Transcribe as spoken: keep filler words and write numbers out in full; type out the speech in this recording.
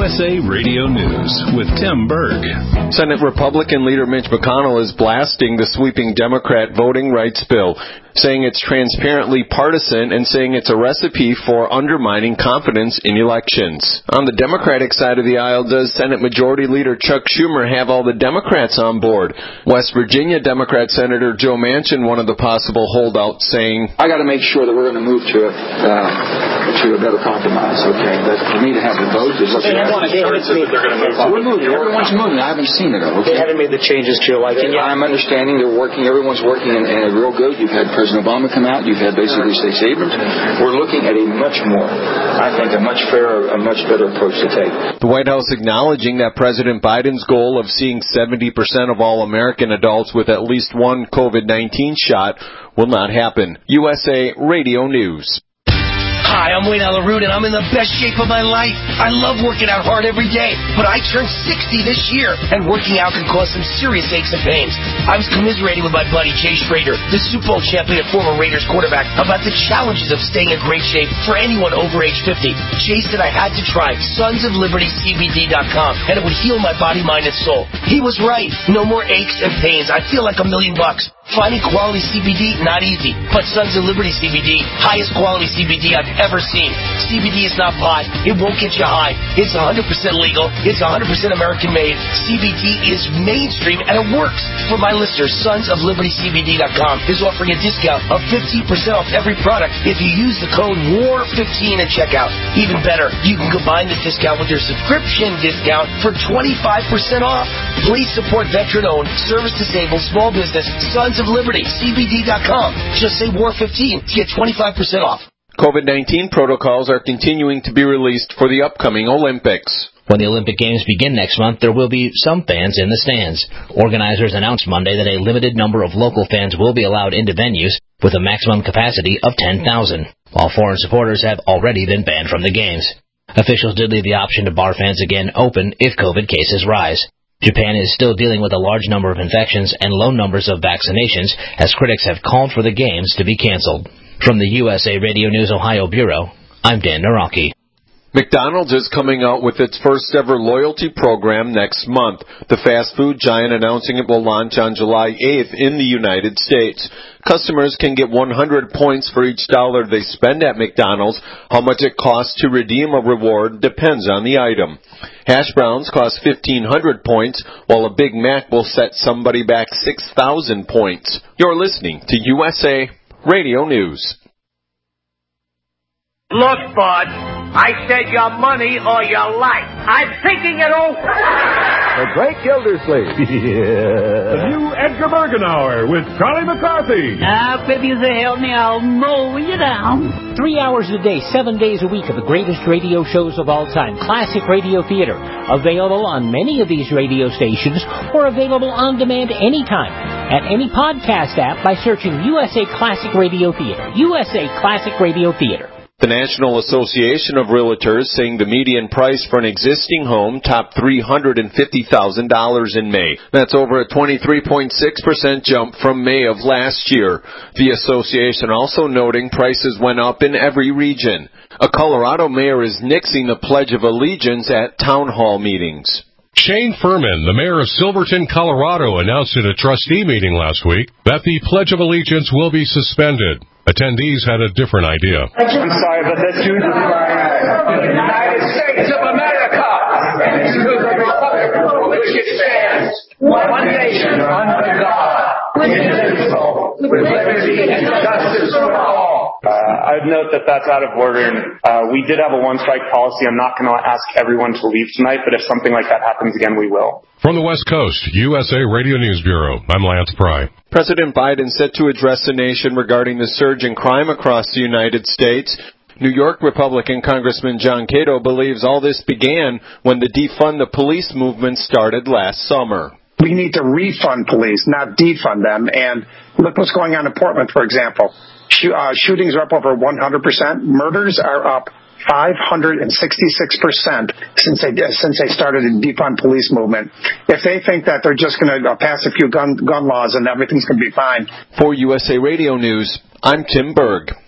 S A Radio News with Tim Berg. Senate Republican leader Mitch McConnell is blasting the sweeping Democrat voting rights bill, saying it's transparently partisan and saying it's a recipe for undermining confidence in elections. On the Democratic side of the aisle, does Senate Majority Leader Chuck Schumer have all the Democrats on board? West Virginia Democrat Senator Joe Manchin, one of the possible holdouts, saying, I got to make sure that we're going to move to a, uh, to a better compromise, okay? But for me to have the vote is... They haven't made that they're going to move on. We're moving. Everyone's moving. I haven't seen it, okay? They haven't made the changes to your liking yet. I'm understanding they're working. Everyone's working in, in a real good. You've had President Obama come out. You've had basically Stacey Abrams. We're looking at a much more, I think, a much fairer, a much better approach to take. The White House acknowledging that President Biden's goal of seeing seventy percent of all American adults with at least one COVID nineteen shot will not happen. U S A Radio News. Hi, I'm Wayne Alaroot, and I'm in the best shape of my life. I love working out hard every day, but I turned sixty this year, and working out can cause some serious aches and pains. I was commiserating with my buddy Jay Schrader, the Super Bowl champion and former Raiders quarterback, about the challenges of staying in great shape for anyone over age fifty. Jay said I had to try Sons of Liberty C B D dot com, and it would heal my body, mind, and soul. He was right. No more aches and pains. I feel like a million bucks. Finding quality C B D, not easy. But Sons of Liberty C B D, highest quality C B D I've ever seen. C B D is not pot. It won't get you high. It's one hundred percent legal. It's one hundred percent American made. C B D is mainstream and it works. For my listeners, Sons of Liberty C B D dot com is offering a discount of fifteen percent off every product if you use the code W A R fifteen at checkout. Even better, you can combine this discount with your subscription discount for twenty-five percent off. Please support veteran-owned, service-disabled, small business, Sons of Liberty, C B D dot com. Just say W A R fifteen to get twenty-five percent off. COVID nineteen protocols are continuing to be released for the upcoming Olympics. When the Olympic Games begin next month, there will be some fans in the stands. Organizers announced Monday that a limited number of local fans will be allowed into venues with a maximum capacity of ten thousand, while foreign supporters have already been banned from the Games. Officials did leave the option to bar fans again open if COVID cases rise. Japan is still dealing with a large number of infections and low numbers of vaccinations as critics have called for the Games to be canceled. From the U S A Radio News Ohio Bureau, I'm Dan Naraki. McDonald's is coming out with its first ever loyalty program next month. The fast food giant announcing it will launch on July eighth in the United States. Customers can get one hundred points for each dollar they spend at McDonald's. How much it costs to redeem a reward depends on the item. Hash browns cost fifteen hundred points, while a Big Mac will set somebody back six thousand points. You're listening to U S A Radio News. Look, bud, I said your money or your life. I'm thinking it over. The Great Gildersleeve. Yeah. The new Edgar Bergenauer with Charlie McCarthy. Now, if you say help me, I'll mow you down. Three hours a day, seven days a week of the greatest radio shows of all time. Classic Radio Theater. Available on many of these radio stations or available on demand anytime at any podcast app by searching U S A Classic Radio Theater. U S A Classic Radio Theater. The National Association of Realtors saying the median price for an existing home topped three hundred fifty thousand dollars in May. That's over a twenty-three point six percent jump from May of last year. The association also noting prices went up in every region. A Colorado mayor is nixing the Pledge of Allegiance at town hall meetings. Shane Furman, the mayor of Silverton, Colorado, announced at a trustee meeting last week that the Pledge of Allegiance will be suspended. Attendees had a different idea. I'm sorry, but the truth is the United States of America and to the republic for which it stands, one nation under God, indivisible, with liberty and justice for all. Uh, I'd note that that's out of order. Uh, we did have a one-strike policy. I'm not going to ask everyone to leave tonight, but if something like that happens again, we will. From the West Coast, U S A Radio News Bureau, I'm Lance Pry. President Biden set to address the nation regarding the surge in crime across the United States. New York Republican Congressman John Cato believes all this began when the Defund the Police movement started last summer. We need to refund police, not defund them. And look what's going on in Portland, for example. Sh- uh, shootings are up over one hundred percent. Murders are up five hundred sixty-six percent since they since they started the defund police movement. If they think that they're just going to pass a few gun gun laws and everything's going to be fine. For U S A Radio News, I'm Tim Berg.